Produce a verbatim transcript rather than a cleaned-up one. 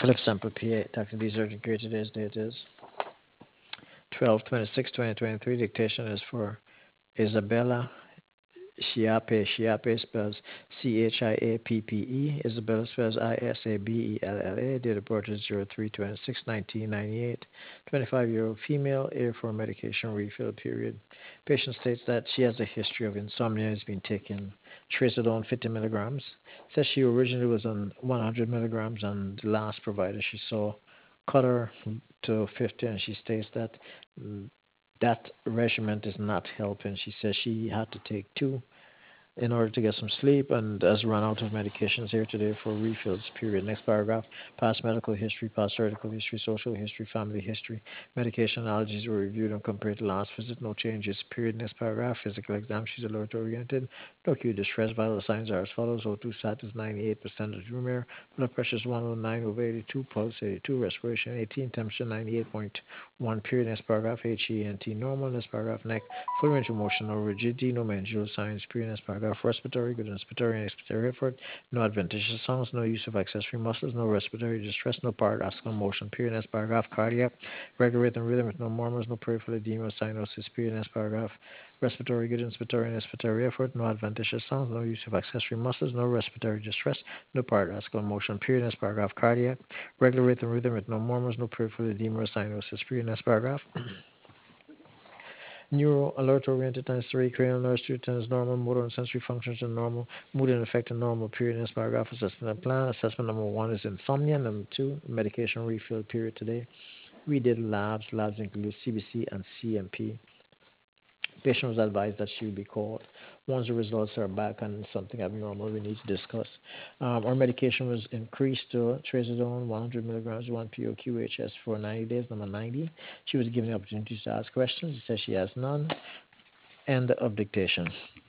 Philip Sample P A. Doctor D's urgent care. Today's date is twelve twenty-six twenty twenty-three. Dictation is for Isabella Chiappe. Chiappe spells C H I A P P E. Isabella spells I S A B E L L A. Date of birth is zero three twenty-six nineteen ninety-eight. twenty-five-year-old female, air for medication refill period. Patient states that she has a history of insomnia, has been taking trazodone fifty milligrams. Says she originally was on one hundred milligrams, and the last provider she saw cut her to fifty, and she states that mm, that regimen is not helping. She says she had to take two in order to get some sleep and has run out of medications here today for refills, period. Next paragraph, past medical history, past surgical history, social history, family history, medication allergies were reviewed and compared to last visit, no changes, period. Next paragraph, physical exam, she's alert oriented, no acute distress, vital signs are as follows, O two sat is ninety-eight percent of room air, blood pressure is one oh nine over eighty-two, pulse eighty-two, respiration eighteen, temperature ninety-eight point one, period. Next paragraph, H E N T normal, next paragraph, neck, full range of motion, no rigidity, no mandibular signs, period. Next paragraph, respiratory, good inspiratory and expiratory effort, no adventitious sounds, no use of accessory muscles, no respiratory distress, no paradoxical motion, period. Next paragraph, cardiac, regular rhythm, rhythm with no murmurs, no peripheral edema, cyanosis, period. Next paragraph, respiratory, good inspiratory and expiratory effort, no adventitious sounds, no use of accessory muscles, no respiratory distress, no paradoxical motion, period. Next paragraph, cardiac, regular rhythm, rhythm with no murmurs, no peripheral edema, cyanosis, period. Next paragraph, neuro alert oriented times three, cranial nerves two times normal, motor and sensory functions are normal, mood and affect are normal, period. Next paragraph, assessment and plan. Assessment number one is insomnia. Number two, medication refill period today. We did labs. Labs include C B C and C M P. Patient was advised that she would be called once the results are back and something abnormal we need to discuss. Um, our medication was increased to trazodone one hundred milligrams, one P O Q H S for ninety days, number ninety. She was given the opportunity to ask questions. She says she has none. End of dictation.